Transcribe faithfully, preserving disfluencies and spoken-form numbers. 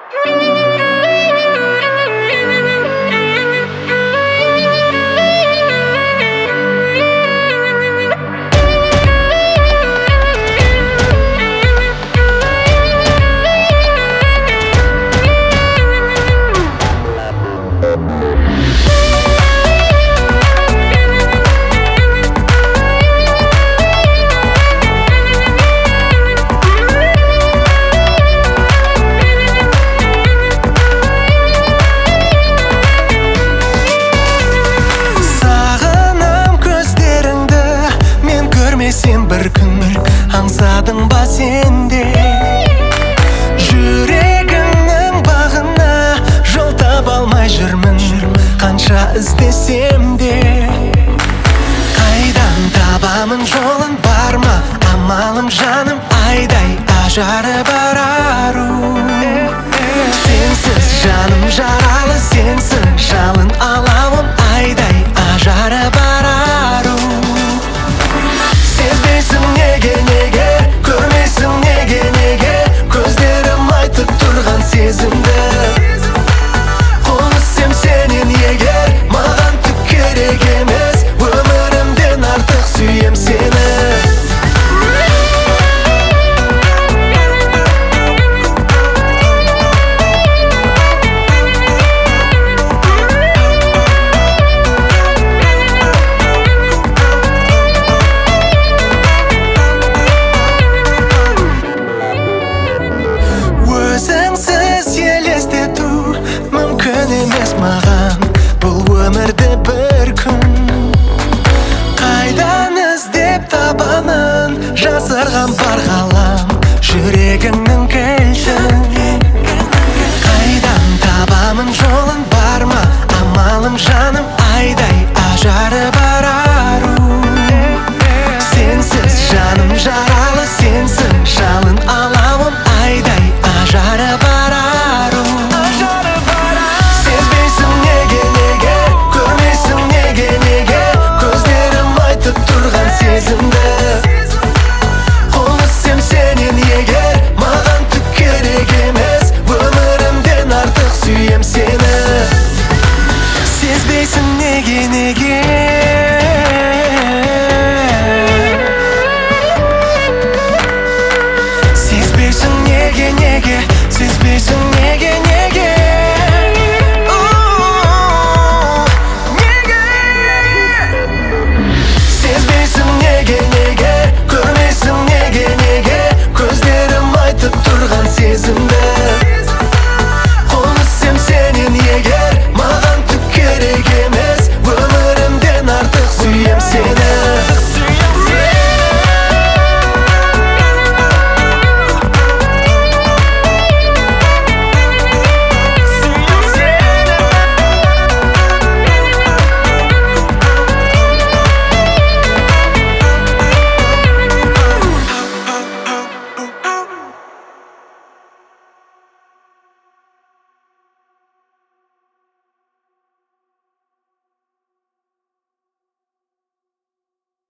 Сен бір күн аңсадың ба сенде жүрегіңнің бағына жол таба алмай жүрмін қанша іздесем де қайдан табамын жолын бар ма амалым жаным айдай ажары бар ару сенсіз жаным жаралы сенсің жалын алауым айдай ажары бар ару сезбейсің неге неге көрмейсің неге неге көздерім айтып тұрған сезімді қол үзсем сенен егер маған түк керек емес өмірімден артық сүйем сені